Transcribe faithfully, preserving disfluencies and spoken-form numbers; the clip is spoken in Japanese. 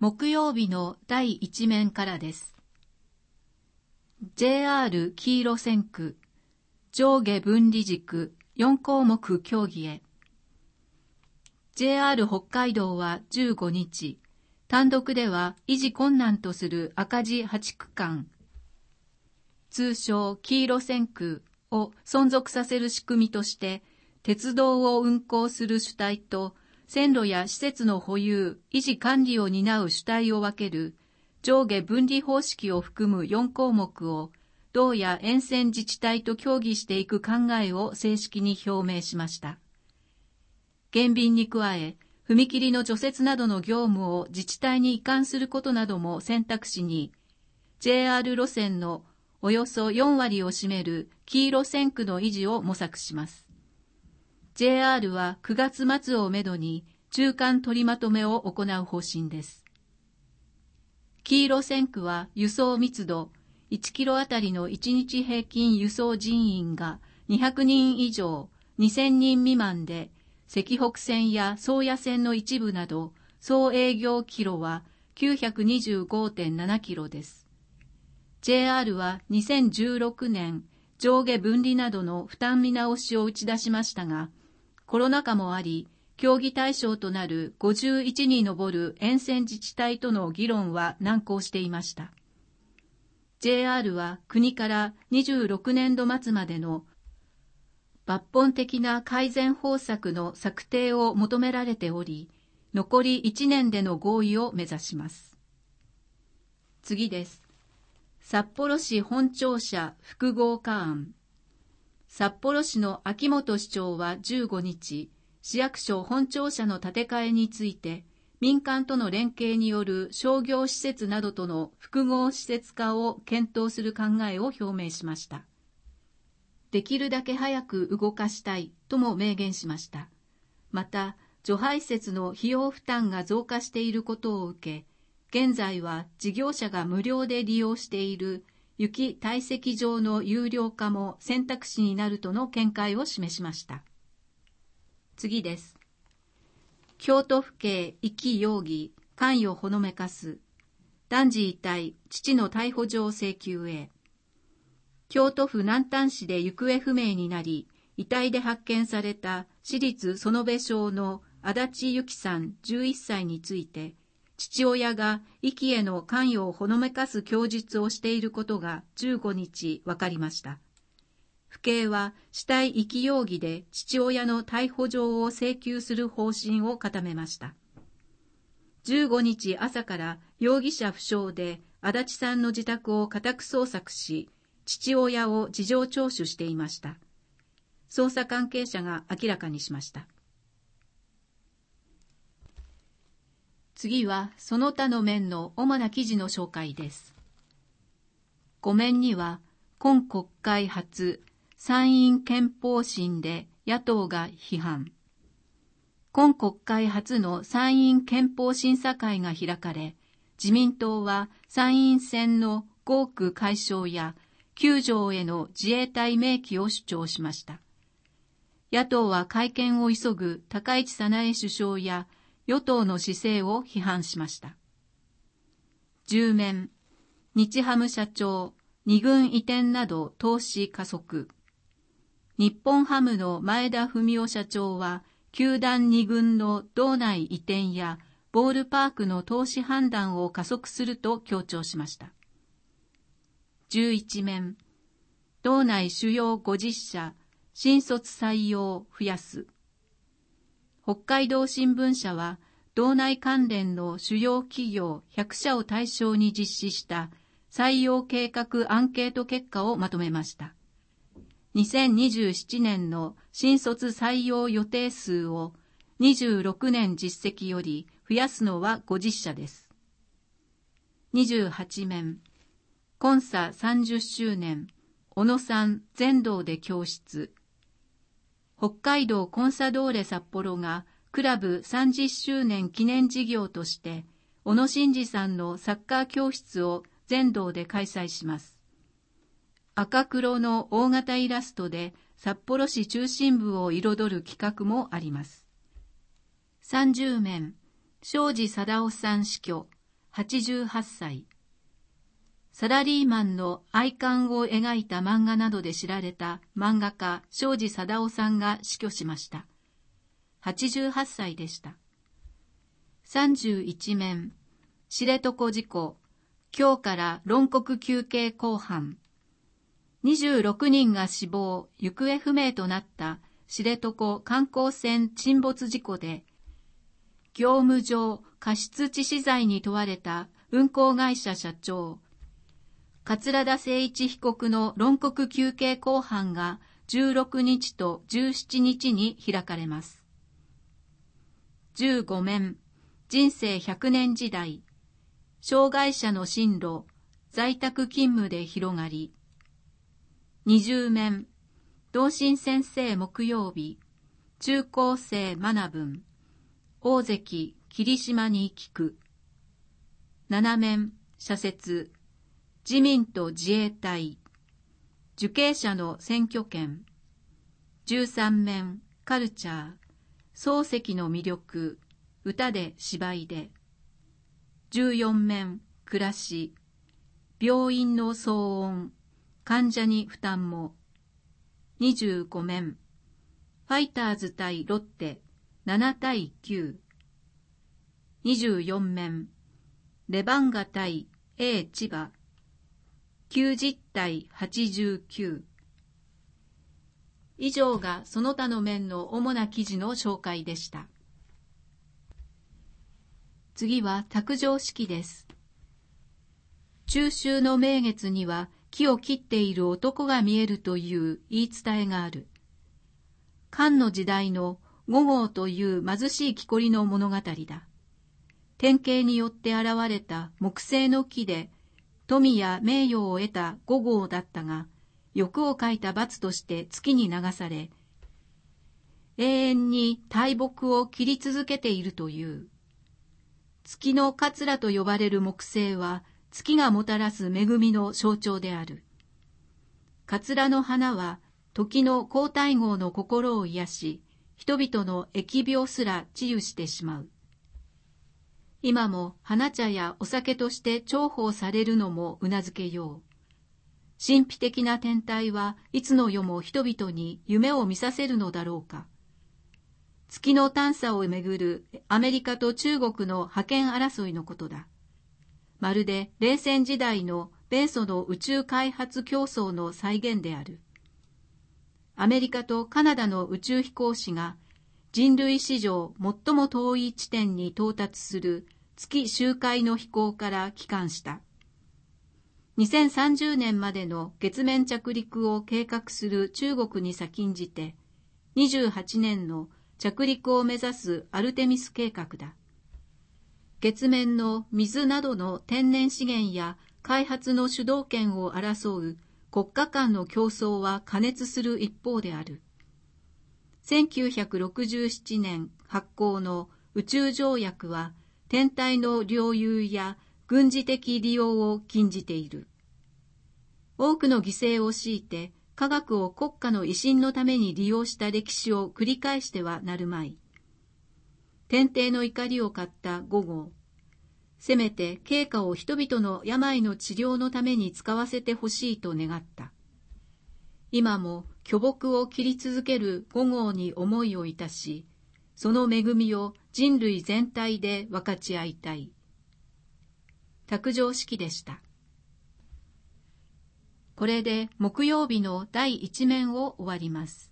木曜日の第一面からです。ジェイアール 黄色線区、上下分離軸よん項目協議へ。ジェイアール 北海道はじゅうごにち、単独では維持困難とする赤字はちくかん、通称黄色線区を存続させる仕組みとして、鉄道を運行する主体と線路や施設の保有、維持管理を担う主体を分ける上下分離方式を含むよん項目を道や沿線自治体と協議していく考えを正式に表明しました。減便に加え、踏切の除雪などの業務を自治体に移管することなども選択肢に、ジェイアール 路線のおよそよんわりを占める黄色線区の維持を模索します。ジェイアール はくがつ末をめどに中間取りまとめを行う方針です。黄色線区は輸送密度いちキロあたりのいちにち平均輸送人員がにひゃくにん以上、にせんにん未満で、石北線や宗谷線の一部など、総営業キロは きゅうひゃくにじゅうごてんななキロです。ジェイアール はにせんじゅうろくねん、上下分離などの負担見直しを打ち出しましたが、コロナ禍もあり、協議対象となるごじゅういちに上る沿線自治体との議論は難航していました。ジェイアール は国からにじゅうろくねんど末までの抜本的な改善方策の策定を求められており、残りいちねんでの合意を目指します。次です。札幌市本庁舎複合化案。札幌市の秋元市長はじゅうごにち、市役所本庁舎の建て替えについて、民間との連携による商業施設などとの複合施設化を検討する考えを表明しました。できるだけ早く動かしたいとも明言しました。また、除排施設の費用負担が増加していることを受け、現在は事業者が無料で利用している雪堆積場の有料化も選択肢になるとの見解を示しました。次です。京都府警遺棄容疑、関与ほのめかす。男児遺体、父の逮捕状請求へ。京都府南丹市で行方不明になり、遺体で発見された市立園部小の足立由紀さんじゅういっさいについて、父親が遺棄への関与をほのめかす供述をしていることがじゅうごにち分かりました。府警は死体遺棄容疑で父親の逮捕状を請求する方針を固めました。じゅうごにち朝から容疑者不詳で足立さんの自宅を家宅捜索し、父親を事情聴取していました。捜査関係者が明らかにしました。次はその他の面の主な記事の紹介です。ご面には今国会初参院憲法審で野党が批判。今国会初の参院憲法審査会が開かれ、自民党は参院選の合区解消やきゅう条への自衛隊明記を主張しました。野党は改憲を急ぐ高市早苗首相や与党の姿勢を批判しました。じゅう面、日ハム社長、二軍移転など投資加速。日本ハムの前田文雄社長は、球団二軍の道内移転やボールパークの投資判断を加速すると強調しました。じゅういち面、道内主要ごじゅっしゃ、新卒採用増やす。北海道新聞社は、道内関連の主要企業ひゃくしゃを対象に実施した採用計画アンケート結果をまとめました。にせんにじゅうななねんの新卒採用予定数をにじゅうろくねん実績より増やすのはごじゅっしゃです。にじゅうはち面、コンサさんじゅっしゅうねん、小野さん全道で教室。北海道コンサドーレ札幌がクラブさんじゅっしゅうねん記念事業として、小野伸二さんのサッカー教室を全道で開催します。赤黒の大型イラストで札幌市中心部を彩る企画もあります。さんじゅう面、庄司貞夫さん死去、 はちじゅうはっさい。サラリーマンの愛観を描いた漫画などで知られた漫画家庄司貞夫さんが死去しました。はちじゅうはっさいでした。さんじゅういちめん、知床事故、今日から論告求刑公判。にじゅうろくにんが死亡、行方不明となった知床観光船沈没事故で、業務上過失致死罪に問われた運航会社社長、桂田精一被告の論告求刑公判がじゅうろくにちとじゅうしちにちに開かれます。じゅうごめん、人生ひゃくねん時代、障害者の進路、在宅勤務で広がり。にじゅうめん、同心先生木曜日、中高生学ぶん、大関霧島に聞く。ななめん、社説、自民と自衛隊、受刑者の選挙権。じゅうさんめん、カルチャー、漱石の魅力、歌で芝居で。じゅうよんめん、暮らし、病院の騒音、患者に負担も。にじゅうごめん、ファイターズ対ロッテ、ななたいきゅう。にじゅうよんめん、レバンガ対 A 千葉、きゅうじゅうたいはちじゅうきゅう。以上がその他の面の主な記事の紹介でした。次は卓上式です。中秋の名月には木を切っている男が見えるという言い伝えがある。漢の時代の五号という貧しい木こりの物語だ。典型によって現れた木製の木で富や名誉を得た五号だったが、欲をかいた罰として月に流され、永遠に大木を切り続けているという。月の桂と呼ばれる木星は月がもたらす恵みの象徴である。桂の花は時の皇太后の心を癒し、人々の疫病すら治癒してしまう。今も花茶やお酒として重宝されるのもうなずけよう。神秘的な天体はいつの世も人々に夢を見させるのだろうか。月の探査をめぐるアメリカと中国の覇権争いのことだ。まるで冷戦時代の米ソの宇宙開発競争の再現である。アメリカとカナダの宇宙飛行士が人類史上最も遠い地点に到達する月周回の飛行から帰還した。にせんさんじゅうねんまでの月面着陸を計画する中国に先んじて、にじゅうはちねんの着陸を目指すアルテミス計画だ。月面の水などの天然資源や開発の主導権を争う国家間の競争は過熱する一方である。せんきゅうひゃくろくじゅうななねん発行の宇宙条約は天体の領有や軍事的利用を禁じている。多くの犠牲を強いて科学を国家の威信のために利用した歴史を繰り返してはなるまい。天帝の怒りを買った五号。せめて経過を人々の病の治療のために使わせてほしいと願った。今も巨木を切り続ける五号に思いをいたし、その恵みを人類全体で分かち合いたい。卓上式でした。これで木曜日のだいいちめんを終わります。